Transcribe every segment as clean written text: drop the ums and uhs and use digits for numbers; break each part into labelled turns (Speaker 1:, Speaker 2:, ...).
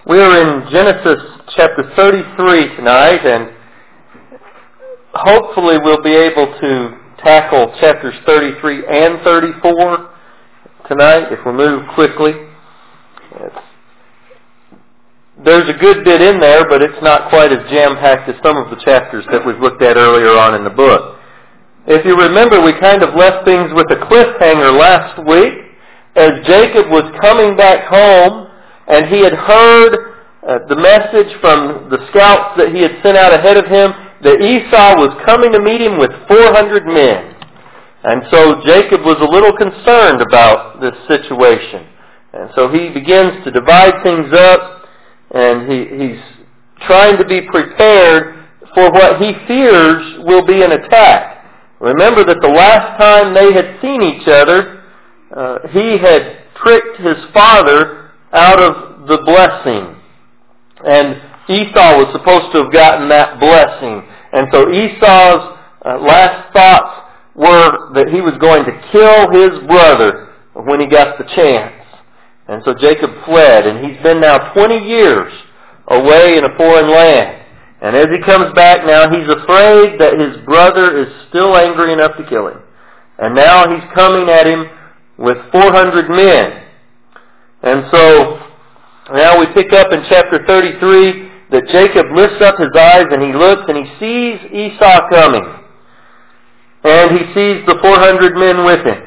Speaker 1: We are in Genesis chapter 33 tonight, and hopefully we'll be able to tackle chapters 33 and 34 tonight if we move quickly. There's a good bit in there, but it's not quite as jam-packed as some of the chapters that we've looked at earlier on in the book. If you remember, we kind of left things with a cliffhanger last week as Jacob was coming back home, and he had heard the message from the scouts that he had sent out ahead of him that Esau was coming to meet him with 400 men. And so Jacob was a little concerned about this situation. And so he begins to divide things up, and he's trying to be prepared for what he fears will be an attack. Remember that the last time they had seen each other, he had tricked his father out of the blessing. And Esau was supposed to have gotten that blessing. And so Esau's last thoughts were that he was going to kill his brother when he got the chance. And so Jacob fled, and he's been now 20 years away in a foreign land. And as he comes back now, he's afraid that his brother is still angry enough to kill him. And now he's coming at him with 400 men. And so now we pick up in chapter 33 that Jacob lifts up his eyes and he looks and he sees Esau coming. And he sees the 400 men with him.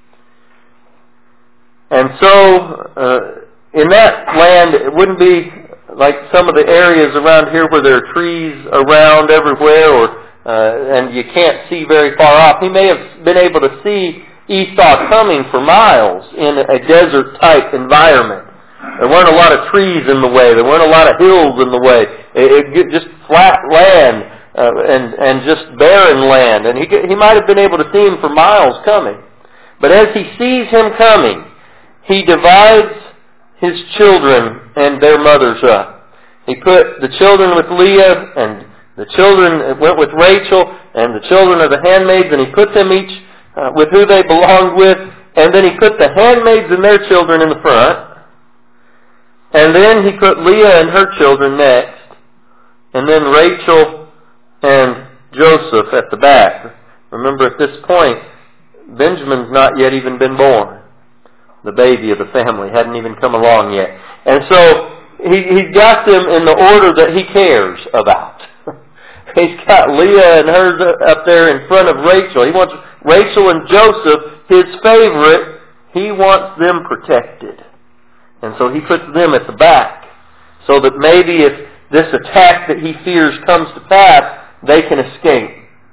Speaker 1: And so in that land, it wouldn't be like some of the areas around here where there are trees around everywhere and you can't see very far off. He may have been able to see Esau coming for miles in a desert-type environment. There weren't a lot of trees in the way. There weren't a lot of hills in the way. It just flat land and just barren land. And he might have been able to see him for miles coming. But as he sees him coming, he divides his children and their mothers up. He put the children with Leah, and the children went with Rachel, and the children of the handmaids, and he put them each with who they belonged with, and then he put the handmaids and their children in the front. And then he put Leah and her children next. And then Rachel and Joseph at the back. Remember, at this point, Benjamin's not yet even been born. The baby of the family hadn't even come along yet. And so he's got them in the order that he cares about. He's got Leah and hers up there in front of Rachel. He wants Rachel and Joseph, his favorite, he wants them protected. And so he puts them at the back so that maybe if this attack that he fears comes to pass, they can escape.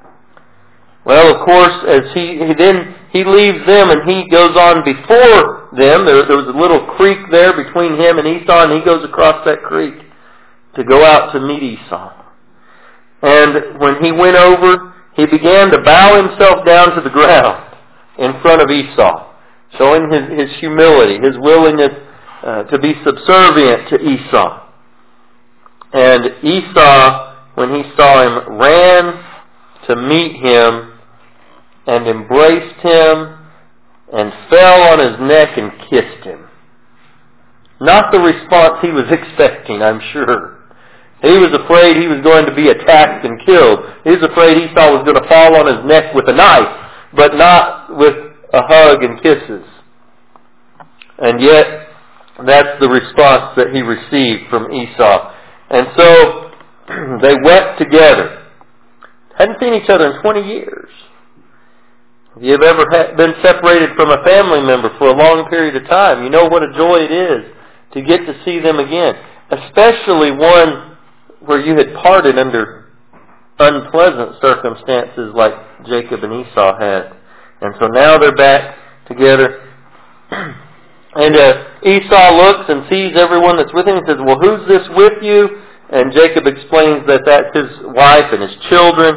Speaker 1: Well, of course, as he leaves them and he goes on before them. There was a little creek there between him and Esau, and he goes across that creek to go out to meet Esau. And when he went over, he began to bow himself down to the ground in front of Esau, showing his humility, his willingness to be subservient to Esau. And Esau, when he saw him, ran to meet him and embraced him and fell on his neck and kissed him. Not the response he was expecting, I'm sure. He was afraid he was going to be attacked and killed. He was afraid Esau was going to fall on his neck with a knife, but not with a hug and kisses. And yet, that's the response that he received from Esau. And so, they wept together. Hadn't seen each other in 20 years. If you've ever been separated from a family member for a long period of time, you know what a joy it is to get to see them again. Especially one where you had parted under unpleasant circumstances like Jacob and Esau had. And so now they're back together. And Esau looks and sees everyone that's with him and says, well, who's this with you? And Jacob explains that that's his wife and his children.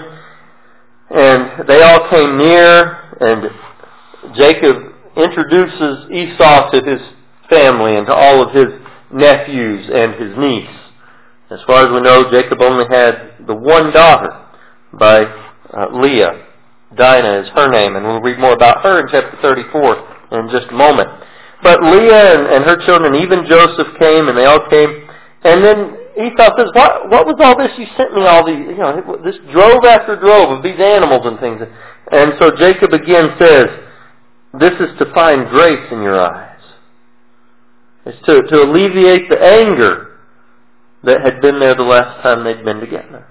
Speaker 1: And they all came near, and Jacob introduces Esau to his family and to all of his nephews and his niece. As far as we know, Jacob only had the one daughter by Leah. Dinah is her name, and we'll read more about her in chapter 34 in just a moment. But Leah and her children, even Joseph came, and they all came, And then Esau says, what was all this you sent me, all these, this drove after drove of these animals and things. And so Jacob again says, this is to find grace in your eyes. It's to alleviate the anger that had been there the last time they'd been together.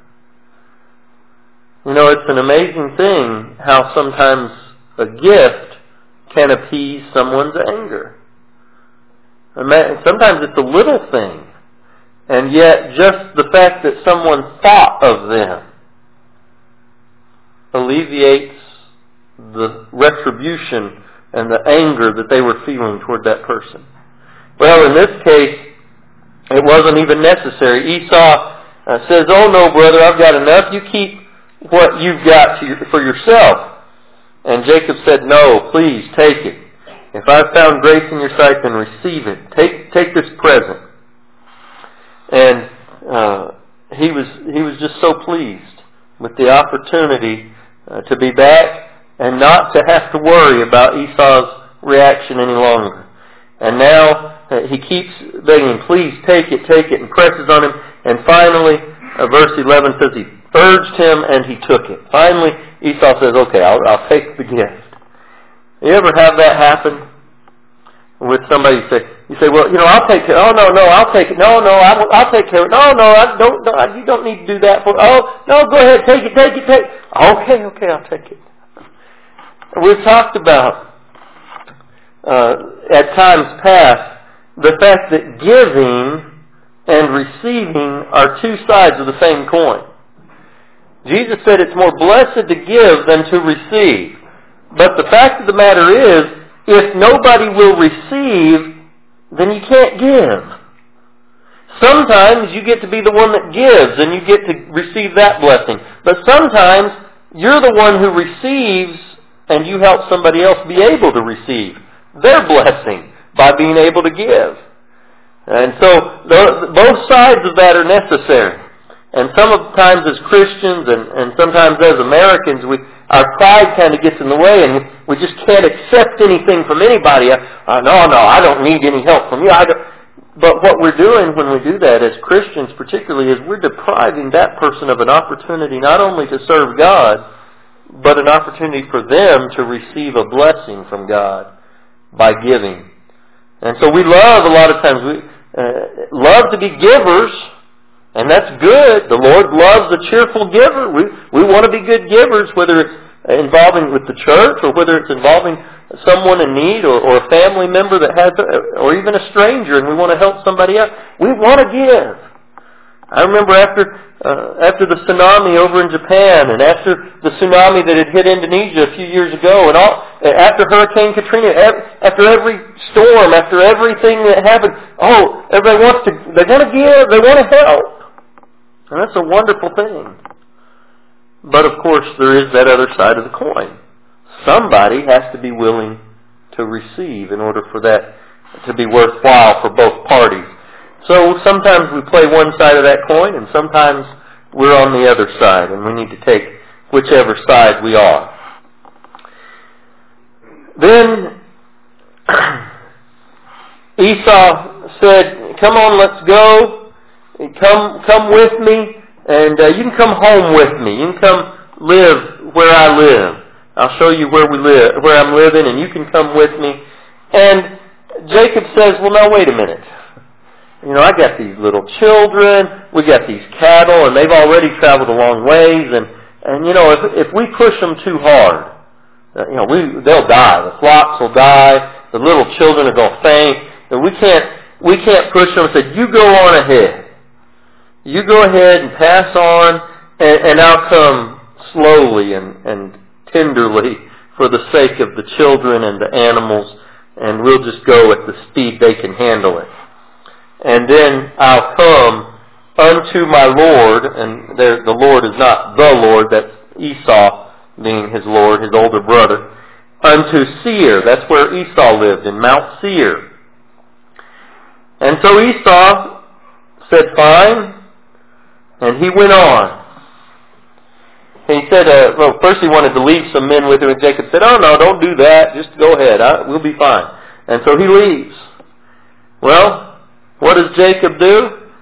Speaker 1: It's an amazing thing how sometimes a gift can appease someone's anger. Sometimes it's a little thing, and yet just the fact that someone thought of them alleviates the retribution and the anger that they were feeling toward that person. Well, in this case, it wasn't even necessary. Esau says, oh no, brother, I've got enough. You keep what you've got for yourself. And Jacob said, no, please, take it. If I've found grace in your sight, then receive it. Take this present. And he was just so pleased with the opportunity to be back and not to have to worry about Esau's reaction any longer. And now he keeps begging, please take it, and presses on him. And finally, verse 11 says he urged him and he took it. Finally, Esau says, okay, I'll take the gift. You ever have that happen with somebody? You say, well, I'll take it. Oh, no, I'll take it. No, I'll take care of it. No, you don't need to do that for. Oh, no, go ahead, take it. Okay, I'll take it. We've talked about at times past the fact that giving and receiving are two sides of the same coin. Jesus said it's more blessed to give than to receive. But the fact of the matter is, if nobody will receive, then you can't give. Sometimes you get to be the one that gives and you get to receive that blessing. But sometimes you're the one who receives and you help somebody else be able to receive their blessing by being able to give. And so both sides of that are necessary. And sometimes as Christians and sometimes as Americans, our pride kind of gets in the way and we just can't accept anything from anybody. No, I don't need any help from you. But what we're doing when we do that as Christians particularly is we're depriving that person of an opportunity not only to serve God, but an opportunity for them to receive a blessing from God by giving. And so we love, a lot of times, we love to be givers, and that's good. The Lord loves a cheerful giver. We want to be good givers, whether it's involving with the church or whether it's involving someone in need or a family member that has, or even a stranger, and we want to help somebody out. We want to give. I remember after the tsunami over in Japan, and after the tsunami that had hit Indonesia a few years ago, and after Hurricane Katrina, after every storm, after everything that happened, everybody they want to give, they want to help. And that's a wonderful thing. But of course, there is that other side of the coin. Somebody has to be willing to receive in order for that to be worthwhile for both parties. So sometimes we play one side of that coin, and sometimes we're on the other side, and we need to take whichever side we are. Then Esau said, come on, let's go. Come with me, and you can come home with me. You can come live where I live. I'll show you where I'm living, and you can come with me. And Jacob says, well, now wait a minute. I got these little children, we got these cattle, and they've already traveled a long ways, and if we push them too hard, they'll die. The flocks will die, the little children are going to faint, and we can't push them and say, you go on ahead. You go ahead and pass on, and I'll come slowly and tenderly for the sake of the children and the animals, and we'll just go at the speed they can handle it. And then I'll come unto my Lord, and the Lord is not the Lord, that's Esau being his Lord, his older brother, unto Seir. That's where Esau lived, in Mount Seir. And so Esau said, fine, and he went on. And he said, first he wanted to leave some men with him, and Jacob said, oh no, don't do that, just go ahead, we'll be fine. And so he leaves. Well, what does Jacob do?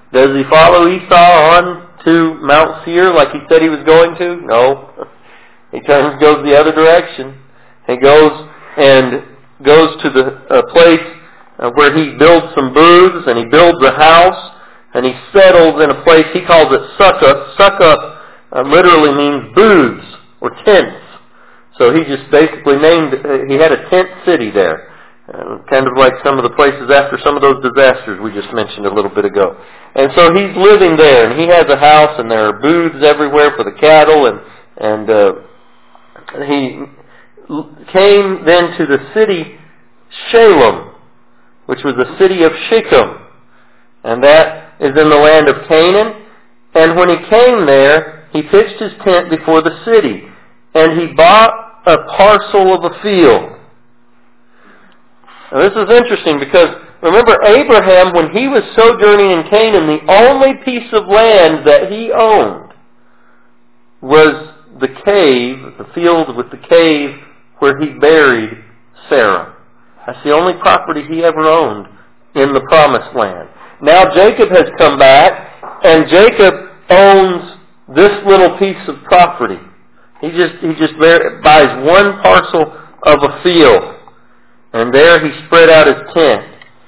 Speaker 1: Does he follow Esau on to Mount Seir like he said he was going to? No. He turns and goes the other direction. He goes to the place where he builds some booths, and he builds a house, and he settles in a place, he calls it Sukkah. Sukkah literally means booths or tents. So he just basically he had a tent city there. Kind of like some of the places after some of those disasters we just mentioned a little bit ago. And so he's living there, and he has a house, and there are booths everywhere for the cattle, and he came then to the city Shalem, which was the city of Shechem, and that is in the land of Canaan. And when he came there, he pitched his tent before the city, and he bought a parcel of a field. Now this is interesting because, remember, Abraham, when he was sojourning in Canaan, the only piece of land that he owned was the cave, the field with the cave where he buried Sarah. That's the only property he ever owned in the Promised Land. Now Jacob has come back, and Jacob owns this little piece of property. He just buys one parcel of a field. And there he spread out his tent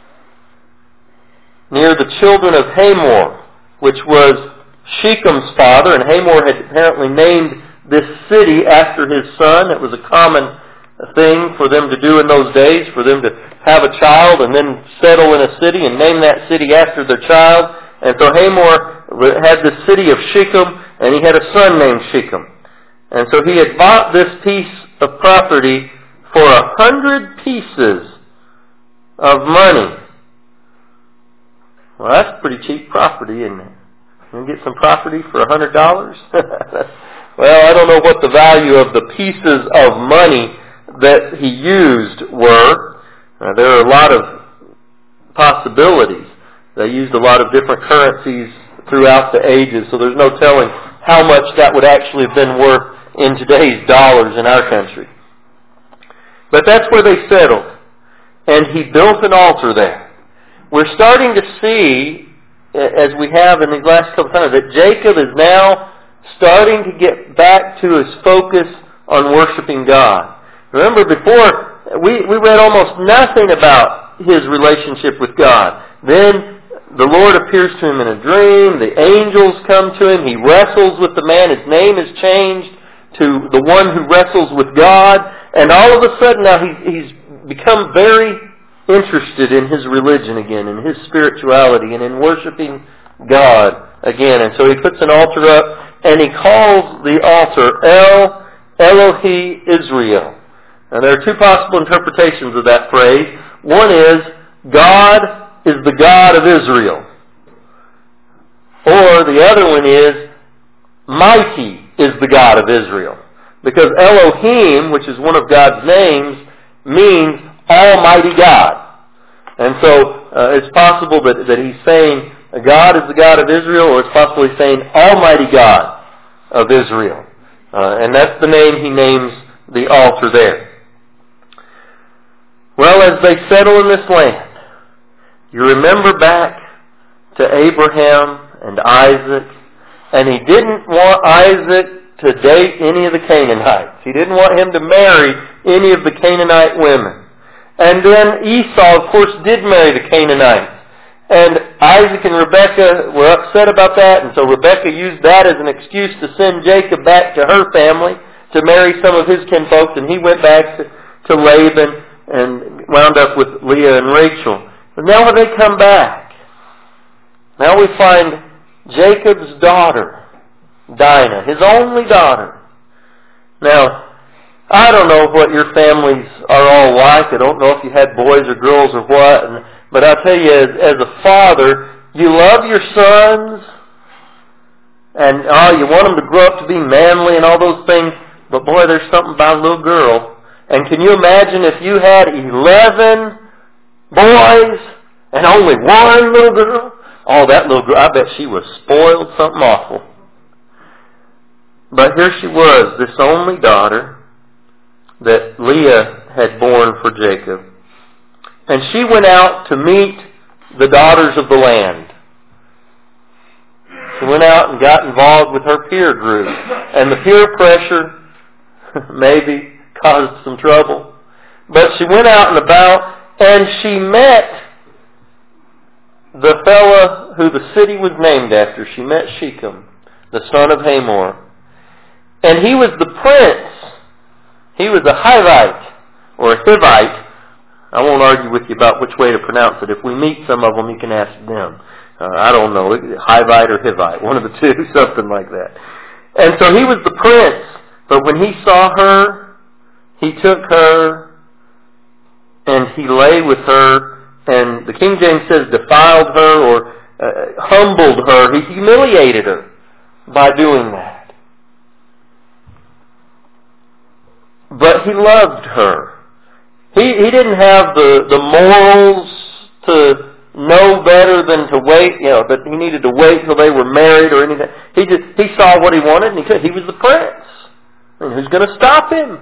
Speaker 1: near the children of Hamor, which was Shechem's father, and Hamor had apparently named this city after his son. It was a common thing for them to do in those days, for them to have a child and then settle in a city and name that city after their child. And so Hamor had the city of Shechem, and he had a son named Shechem. And so he had bought this piece of property for 100 pieces of money. Well, that's pretty cheap property, isn't it? You can get some property for $100? Well, I don't know what the value of the pieces of money that he used were. There are a lot of possibilities. They used a lot of different currencies throughout the ages, so there's no telling how much that would actually have been worth in today's dollars in our country. But that's where they settled. And he built an altar there. We're starting to see, as we have in these last couple of times, that Jacob is now starting to get back to his focus on worshiping God. Remember before, we read almost nothing about his relationship with God. Then the Lord appears to him in a dream. The angels come to him. He wrestles with the man. His name is changed to the one who wrestles with God. And all of a sudden now he's become very interested in his religion again, in his spirituality, and in worshiping God again. And so he puts an altar up, and he calls the altar El Elohi Israel. Now there are two possible interpretations of that phrase. One is, God is the God of Israel. Or the other one is, Mighty is the God of Israel. Because Elohim, which is one of God's names, means Almighty God. And so it's possible that he's saying God is the God of Israel, or it's possibly saying Almighty God of Israel. And that's the name he names the altar there. Well, as they settle in this land, you remember back to Abraham and Isaac, and he didn't want Isaac to date any of the Canaanites. He didn't want him to marry any of the Canaanite women. And then Esau, of course, did marry the Canaanites. And Isaac and Rebekah were upset about that, and so Rebekah used that as an excuse to send Jacob back to her family to marry some of his kinfolks, and he went back to Laban and wound up with Leah and Rachel. But now when they come back, now we find Jacob's daughter, Dinah, his only daughter. Now, I don't know what your families are all like. I don't know if you had boys or girls or what. But I'll tell you, as a father, you love your sons. And you want them to grow up to be manly and all those things. But boy, there's something about a little girl. And can you imagine if you had 11 boys and only one little girl? Oh, that little girl, I bet she was spoiled something awful. But here she was, this only daughter that Leah had borne for Jacob. And she went out to meet the daughters of the land. She went out and got involved with her peer group. And the peer pressure maybe caused some trouble. But she went out and about, and she met the fella who the city was named after. She met Shechem, the son of Hamor. And he was the prince. He was a Hivite, or a Hivite. I won't argue with you about which way to pronounce it. If we meet some of them, you can ask them. I don't know, Hivite or Hivite, one of the two, something like that. And so he was the prince. But when he saw her, he took her and he lay with her. And the King James says defiled her or humbled her. He humiliated her by doing that. But he loved her. He didn't have the morals to know better than to wait, that he needed to wait till they were married or anything. He saw what he wanted and he could. He was the prince. And who's going to stop him?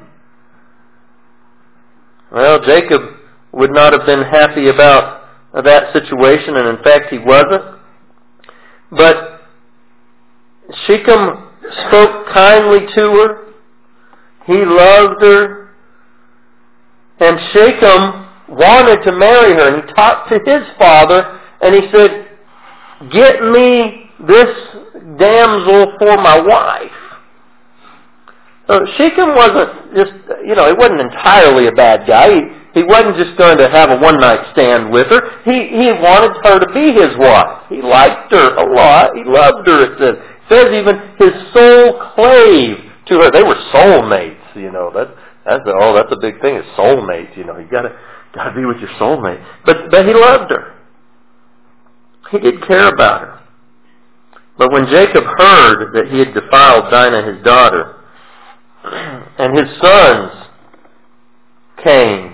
Speaker 1: Well, Jacob would not have been happy about that situation, and in fact he wasn't. But Shechem spoke kindly to her. He loved her. And Shechem wanted to marry her. And he talked to his father and he said, "Get me this damsel for my wife." So Shechem wasn't just, he wasn't entirely a bad guy. He wasn't just going to have a one-night stand with her. He wanted her to be his wife. He liked her a lot. He loved her, it says. It says even his soul clave to her. They were soulmates, That's a big thing, is soulmates. You gotta be with your soulmate. But he loved her. He did care about her. But when Jacob heard that he had defiled Dinah, his daughter, and his sons came,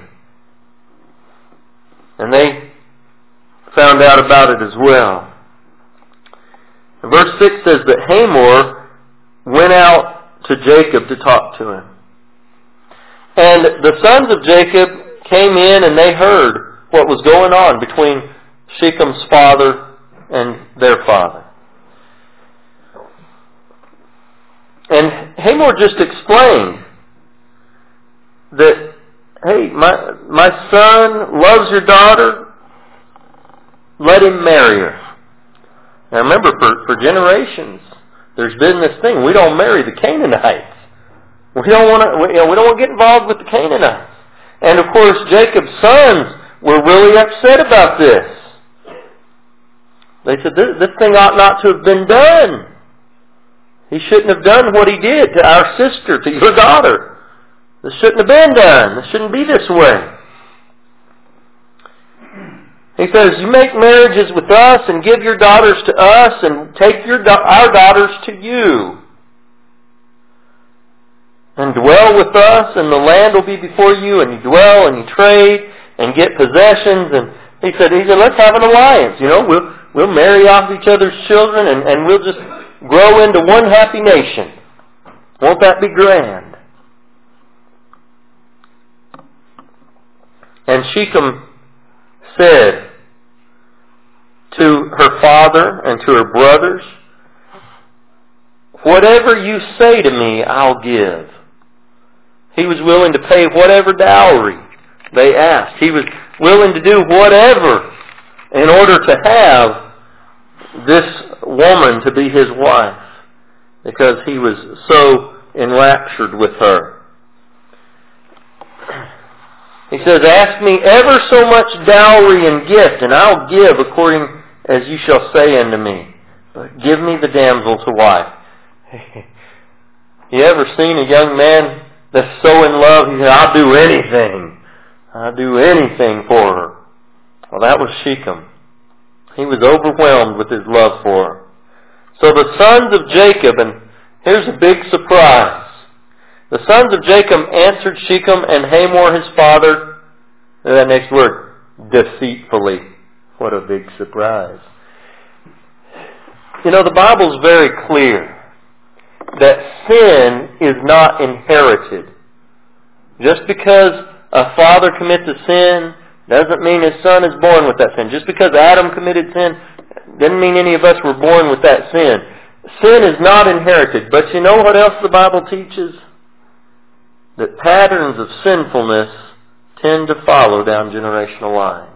Speaker 1: and they found out about it as well. Verse 6 says that Hamor went out to Jacob to talk to him. And the sons of Jacob came in and they heard what was going on between Shechem's father and their father. And Hamor just explained that, hey, my son loves your daughter, let him marry her. Now remember, for generations, there's been this thing, we don't marry the Canaanites. We don't want to get involved with the Canaanites. And of course, Jacob's sons were really upset about this. They said, this thing ought not to have been done. He shouldn't have done what he did to our sister, to your daughter. This shouldn't have been done. This shouldn't be this way. He says, you make marriages with us and give your daughters to us and take our daughters to you. And dwell with us, and the land will be before you, and you dwell and you trade and get possessions. And he said, let's have an alliance. We'll marry off each other's children, and we'll just grow into one happy nation. Won't that be grand? And Shechem said to her father and to her brothers, whatever you say to me, I'll give. He was willing to pay whatever dowry they asked. He was willing to do whatever in order to have this woman to be his wife, because he was so enraptured with her. He says, ask me ever so much dowry and gift, and I'll give according as you shall say unto me. But give me the damsel to wife. You ever seen a young man that's so in love, he said, I'll do anything. I'll do anything for her. Well, that was Shechem. He was overwhelmed with his love for her. So the sons of Jacob, and here's a big surprise. The sons of Jacob answered Shechem and Hamor his father, and that next word, deceitfully. What a big surprise. The Bible's very clear that sin is not inherited. Just because a father commits a sin doesn't mean his son is born with that sin. Just because Adam committed sin doesn't mean any of us were born with that sin. sin is not inherited. But you know what else the Bible teaches? That patterns of sinfulness tend to follow down generational lines.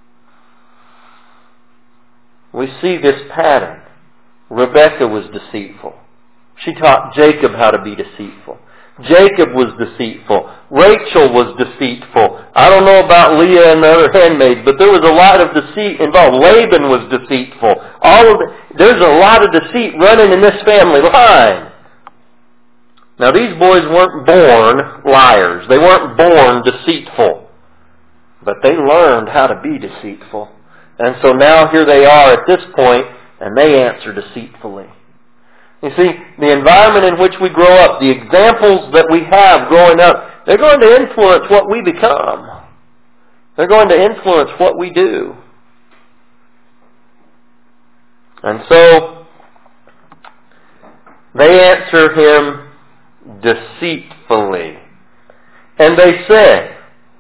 Speaker 1: We see this pattern. Rebekah was deceitful. She taught Jacob how to be deceitful. Jacob was deceitful. Rachel was deceitful. I don't know about Leah and the other handmaids, but there was a lot of deceit involved. Laban was deceitful. There's a lot of deceit running in this family line. Now these boys weren't born liars. They weren't born deceitful. But they learned how to be deceitful. And so now here they are at this point, and they answer deceitfully. You see, the environment in which we grow up, the examples that we have growing up, they're going to influence what we become. They're going to influence what we do. And so, they answer him deceitfully. And they said,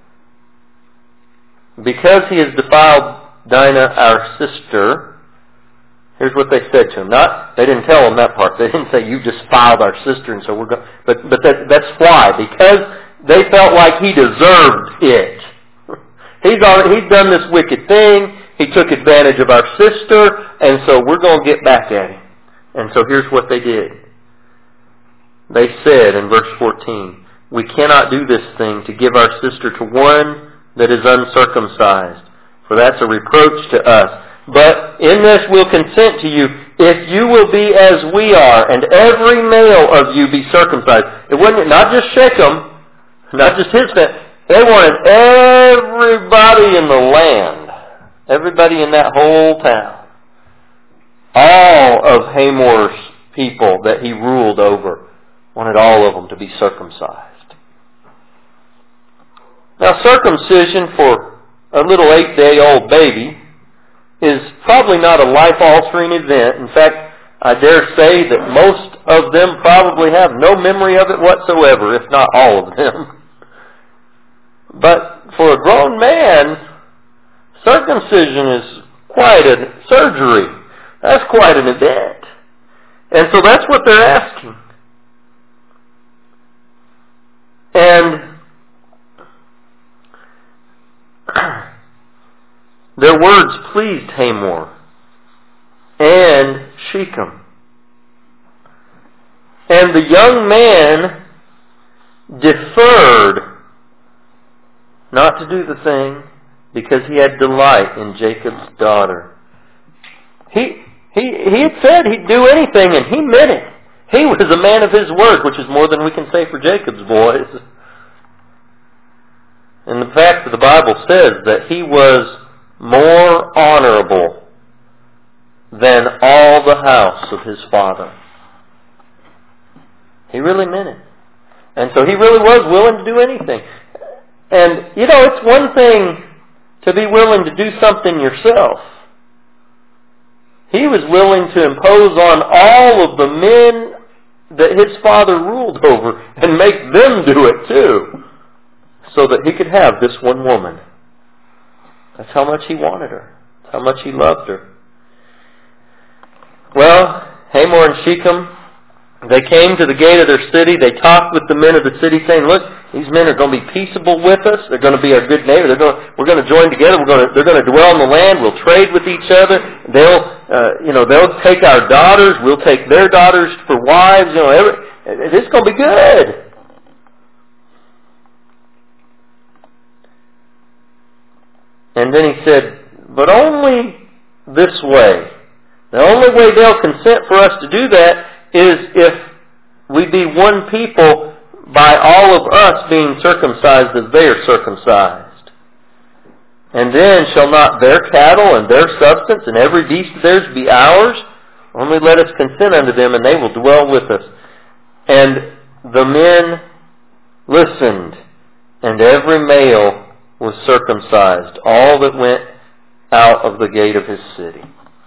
Speaker 1: because he has defiled Dinah, our sister. Here's what they said to him. They didn't tell him that part. They didn't say, you just defiled our sister, and so we're going. But that's why. Because they felt like he deserved it. He's done this wicked thing. He took advantage of our sister, and so we're going to get back at him. And so here's what they did. They said in verse 14, we cannot do this thing to give our sister to one that is uncircumcised, for that's a reproach to us. But in this we'll consent to you, if you will be as we are, and every male of you be circumcised. It wasn't not just Shechem, not just his family. They wanted everybody in the land, everybody in that whole town, all of Hamor's people that he ruled over, wanted all of them to be circumcised. Now, circumcision for a little 8-day-old baby is probably not a life-altering event. In fact, I dare say that most of them probably have no memory of it whatsoever, if not all of them. But for a grown man, circumcision is quite a surgery. That's quite an event. And so that's what they're asking. And their words pleased Hamor and Shechem. And the young man deferred not to do the thing because he had delight in Jacob's daughter. He had said he'd do anything, and he meant it. He was a man of his word, which is more than we can say for Jacob's boys. And the fact that the Bible says that he was more honorable than all the house of his father. He really meant it. And so he really was willing to do anything. And, it's one thing to be willing to do something yourself. He was willing to impose on all of the men that his father ruled over and make them do it too, so that he could have this one woman. That's how much he wanted her. That's how much he loved her. Well, Hamor and Shechem, they came to the gate of their city. They talked with the men of the city saying, look, these men are going to be peaceable with us. They're going to be our good neighbor. We're going to join together. They're going to dwell in the land. We'll trade with each other. They'll take our daughters. We'll take their daughters for wives. It's going to be good. And then he said, but only this way. The only way they'll consent for us to do that is if we be one people by all of us being circumcised as they are circumcised. And then shall not their cattle and their substance and every beast of theirs be ours? Only let us consent unto them, and they will dwell with us. And the men listened, and every male was circumcised, all that went out of the gate of his city.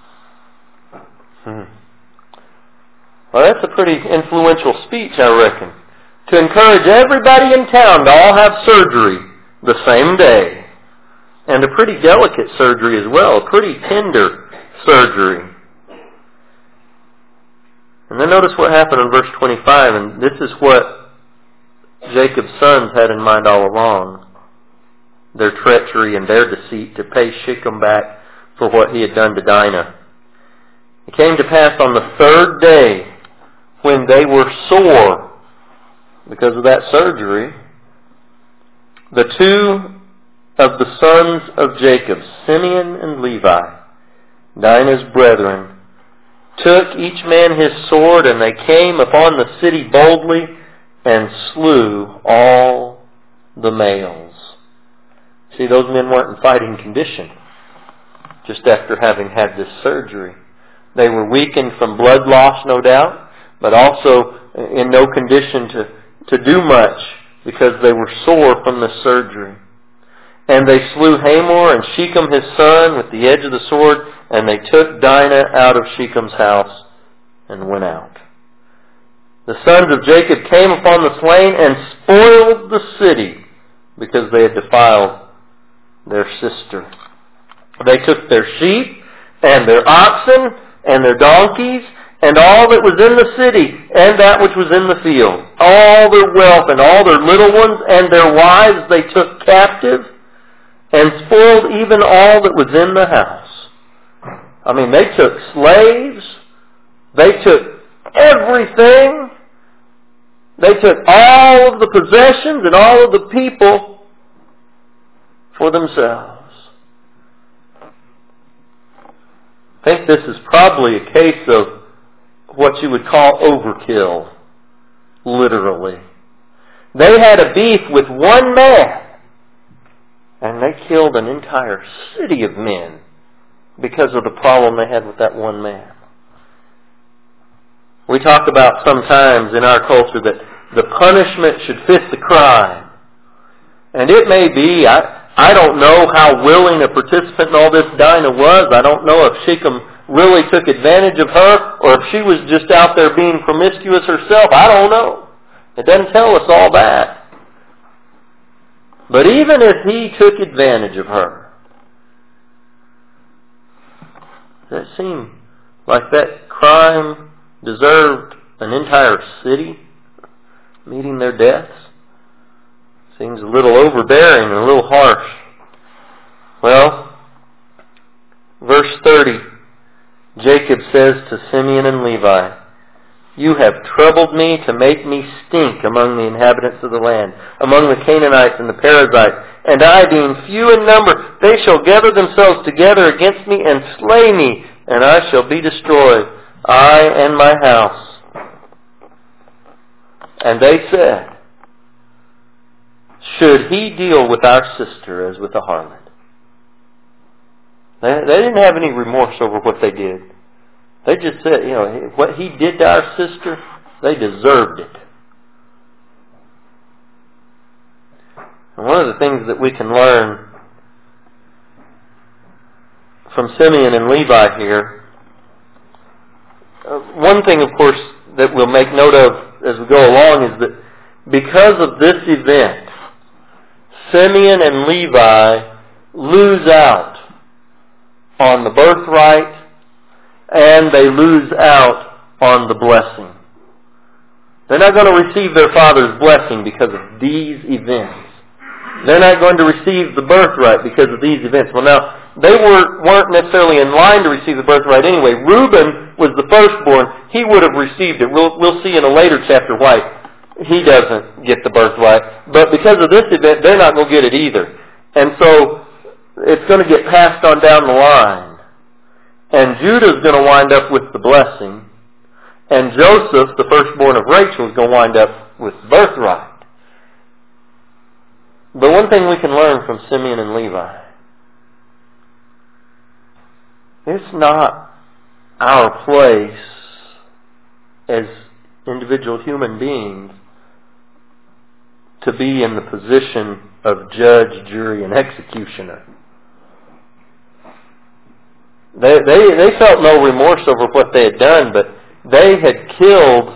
Speaker 1: Well, that's a pretty influential speech, I reckon. To encourage everybody in town to all have surgery the same day. And a pretty delicate surgery as well, a pretty tender surgery. And then notice what happened in verse 25, and this is what Jacob's sons had in mind all along. Their treachery and their deceit to pay Shechem back for what he had done to Dinah. It came to pass on the third day, when they were sore because of that surgery, the two of the sons of Jacob, Simeon and Levi, Dinah's brethren, took each man his sword, and they came upon the city boldly and slew all the males. See, those men weren't in fighting condition just after having had this surgery. They were weakened from blood loss, no doubt, but also in no condition to do much because they were sore from the surgery. And they slew Hamor and Shechem his son with the edge of the sword, and they took Dinah out of Shechem's house and went out. The sons of Jacob came upon the slain and spoiled the city because they had defiled their sister. They took their sheep and their oxen and their donkeys and all that was in the city and that which was in the field. All their wealth and all their little ones and their wives they took captive and spoiled even all that was in the house. I mean, they took slaves. They took everything. They took all of the possessions and all of the people for themselves. I think this is probably a case of what you would call overkill, literally. They had a beef with one man, and they killed an entire city of men because of the problem they had with that one man. We talk about sometimes in our culture that the punishment should fit the crime. And it may be, I don't know how willing a participant in all this Dinah was. I don't know if Shechem really took advantage of her or if she was just out there being promiscuous herself. I don't know. It doesn't tell us all that. But even if he took advantage of her, does it seem like that crime deserved an entire city meeting their deaths? Seems a little overbearing and a little harsh. Well, verse 30, Jacob says to Simeon and Levi, "You have troubled me to make me stink among the inhabitants of the land, among the Canaanites and the Perizzites. And I, being few in number, they shall gather themselves together against me and slay me, and I shall be destroyed, I and my house." And they said, "Should he deal with our sister as with a harlot?" They didn't have any remorse over what they did. They just said, what he did to our sister, they deserved it. And one of the things that we can learn from Simeon and Levi here, one thing, of course, that we'll make note of as we go along is that because of this event, Simeon and Levi lose out on the birthright and they lose out on the blessing. They're not going to receive their father's blessing because of these events. They're not going to receive the birthright because of these events. Well, now, they weren't necessarily in line to receive the birthright anyway. Reuben was the firstborn. He would have received it. We'll see in a later chapter why he doesn't get the birthright. But because of this event, they're not going to get it either. And so it's going to get passed on down the line. And Judah's going to wind up with the blessing. And Joseph, the firstborn of Rachel, is going to wind up with the birthright. But one thing we can learn from Simeon and Levi, it's not our place as individual human beings to be in the position of judge, jury, and executioner. They felt no remorse over what they had done, but they had killed,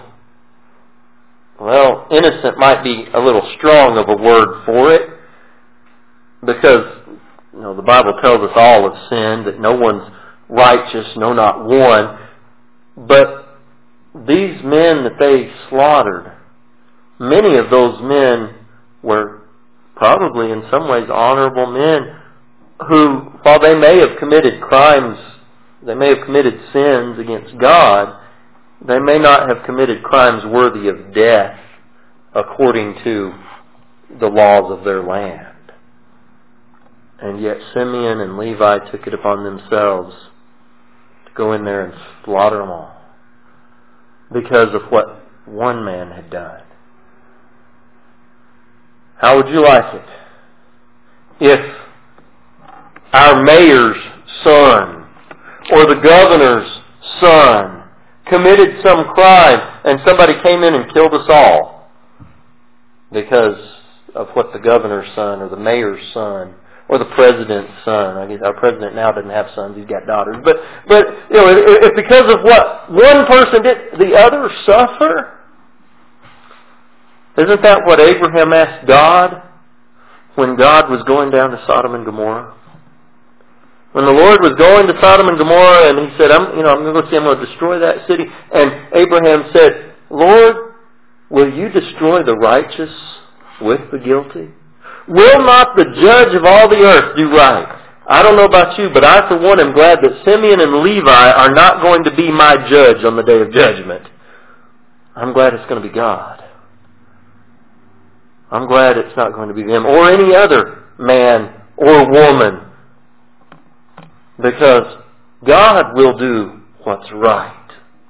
Speaker 1: well, innocent might be a little strong of a word for it, because the Bible tells us all have sinned, that no one's righteous, no, not one. But these men that they slaughtered, many of those men were probably in some ways honorable men who, while they may have committed crimes, they may have committed sins against God, they may not have committed crimes worthy of death according to the laws of their land. And yet Simeon and Levi took it upon themselves to go in there and slaughter them all because of what one man had done. How would you like it if our mayor's son or the governor's son committed some crime and somebody came in and killed us all because of what the governor's son or the mayor's son or the president's son? I guess our president now doesn't have sons, he's got daughters. But you know, if because of what one person did, the others suffer. Isn't that what Abraham asked God when God was going down to Sodom and Gomorrah? When the Lord was going to Sodom and Gomorrah and He said, I'm going to go see, I'm going to destroy that city. And Abraham said, Lord, will you destroy the righteous with the guilty? Will not the judge of all the earth do right? I don't know about you, but I for one am glad that Simeon and Levi are not going to be my judge on the day of judgment. I'm glad it's going to be God. I'm glad it's not going to be them or any other man or woman, because God will do what's right.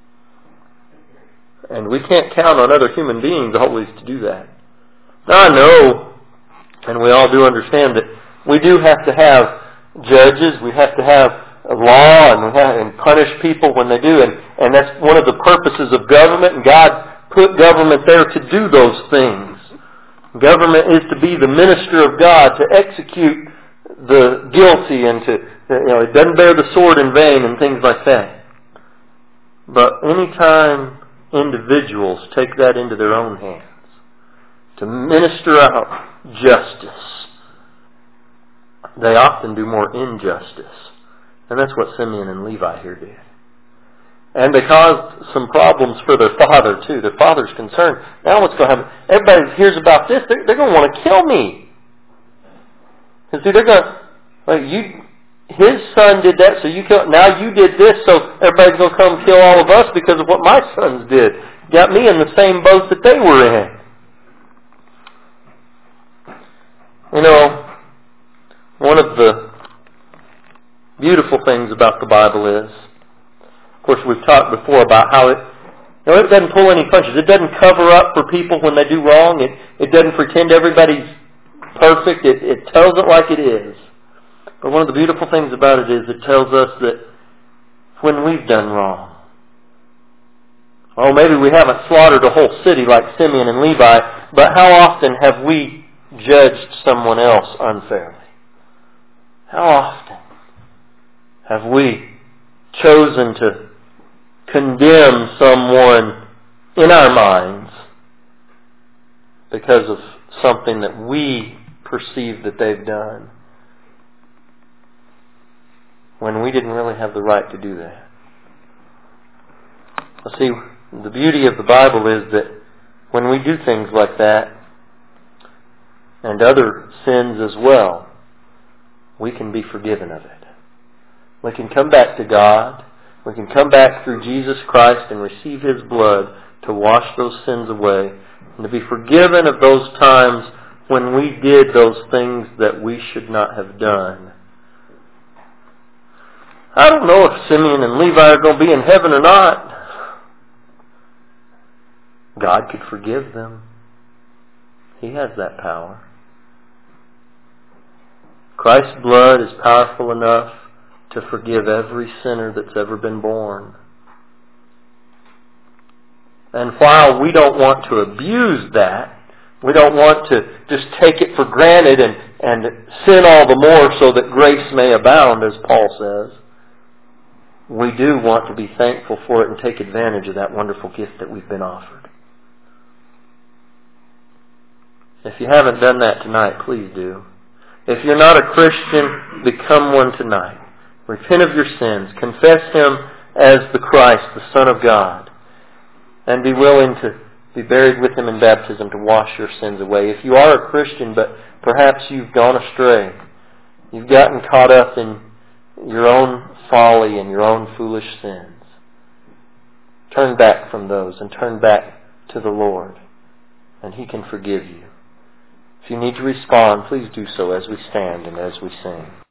Speaker 1: And we can't count on other human beings always to do that. Now I know, and we all do understand, that we do have to have judges, we have to have a law, and punish people when they do, and that's one of the purposes of government, and God put government there to do those things. Government is to be the minister of God, to execute the guilty, and to, it doesn't bear the sword in vain and things like that. But anytime individuals take that into their own hands, to minister out justice, they often do more injustice. And that's what Simeon and Levi here did. And they caused some problems for their father too. Their father's concerned. Now what's going to happen? Everybody hears about this. They're going to want to kill me. And see, they're going to, his son did that, so you kill. Now you did this, so everybody's going to come kill all of us because of what my sons did. Got me in the same boat that they were in. You know, one of the beautiful things about the Bible is, of course, we've talked before about how it doesn't pull any punches. It doesn't cover up for people when they do wrong. It doesn't pretend everybody's perfect. It tells it like it is. But one of the beautiful things about it is it tells us that when we've done wrong, maybe we haven't slaughtered a whole city like Simeon and Levi, but how often have we judged someone else unfairly? How often have we chosen to condemn someone in our minds because of something that we perceive that they've done, when we didn't really have the right to do that? See, the beauty of the Bible is that when we do things like that, and other sins as well, we can be forgiven of it. We can come back to God. We can come back through Jesus Christ and receive His blood to wash those sins away and to be forgiven of those times when we did those things that we should not have done. I don't know if Simeon and Levi are going to be in heaven or not. God could forgive them. He has that power. Christ's blood is powerful enough to forgive every sinner that's ever been born. And while we don't want to abuse that, we don't want to just take it for granted and sin all the more so that grace may abound, as Paul says, we do want to be thankful for it and take advantage of that wonderful gift that we've been offered. If you haven't done that tonight, please do. If you're not a Christian, become one tonight. Repent of your sins. Confess Him as the Christ, the Son of God. and be willing to be buried with Him in baptism to wash your sins away. If you are a Christian, but perhaps you've gone astray, you've gotten caught up in your own folly and your own foolish sins, turn back from those and turn back to the Lord, and He can forgive you. If you need to respond, please do so as we stand and as we sing.